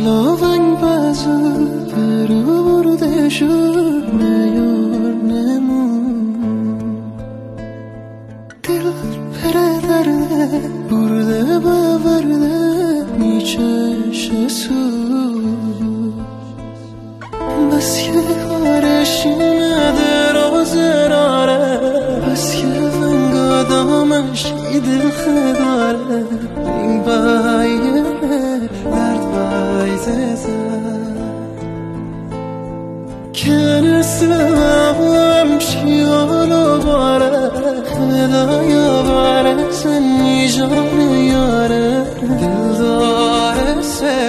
لابنگ بازو برو برده شد نیار نمون دل پره درده برده باورده میچه سو بس که کارش اینه راز راره بس که ونگا دامش دل خداره این بایه درد بایزه که نسلم شیالو باره خدایا باره سنی جان یاره دل داره